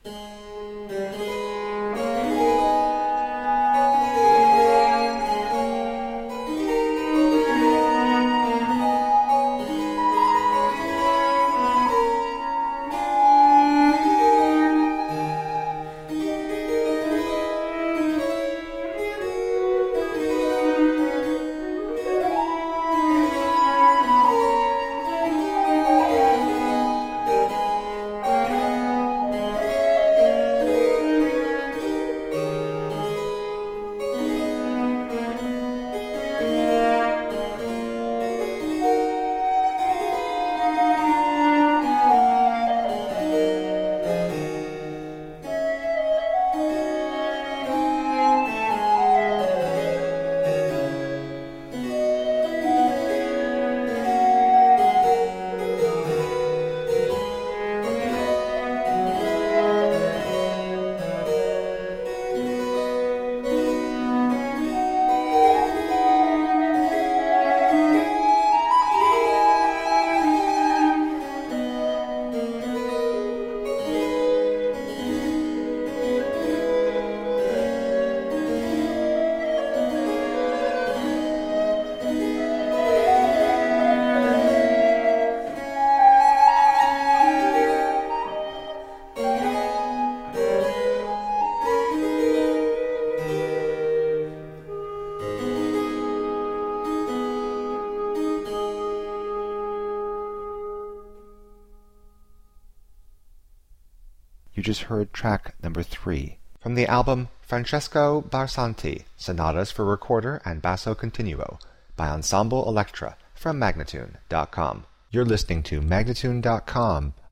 You just heard track number 3 from the album Francesco Barsanti, Sonatas for Recorder and Basso Continuo by Ensemble Electra from Magnatune.com. You're listening to Magnatune.com,